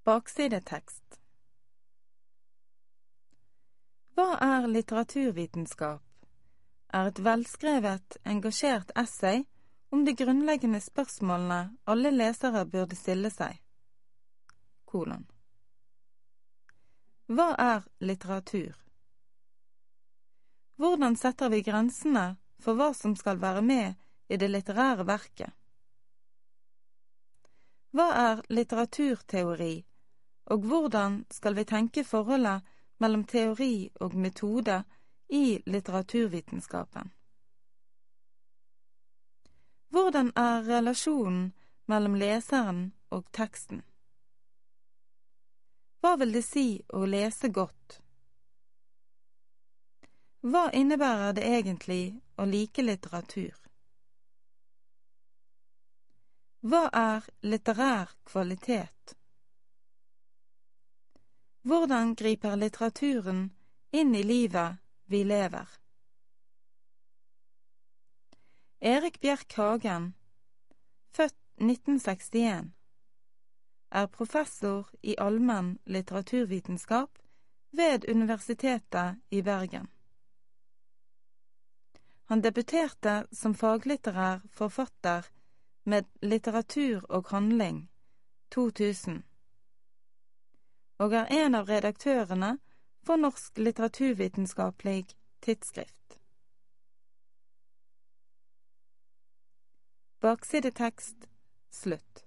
Baksidetekst. Hva er litteraturvitenskap? Er et velskrevet, engasjert essay om de grunnleggende spørsmålene alle lesere burde stille seg. Hva er litteratur? Hvordan setter vi grensene for hva som skal være med i det litterære verket? Hva er litteraturteori, og hvordan skal vi tenke forholdet mellom teori og metode i litteraturvitenskapen? Hvordan er relasjonen mellom leseren og teksten? Hva vil det si å lese godt? Hva innebærer det egentlig å like litteratur? Hva er litterær kvalitet? Hvordan griper litteraturen inn i livet vi lever? Erik Bjerk Hagen, født 1961, er professor i allmenn litteraturvitenskap ved Universitetet i Bergen. Han debuterte som faglitterær forfatter med Litteratur og handling 2000, og er en av redaktørene for Norsk litteraturvitenskapelig tidsskrift. Baksidetekst slutt.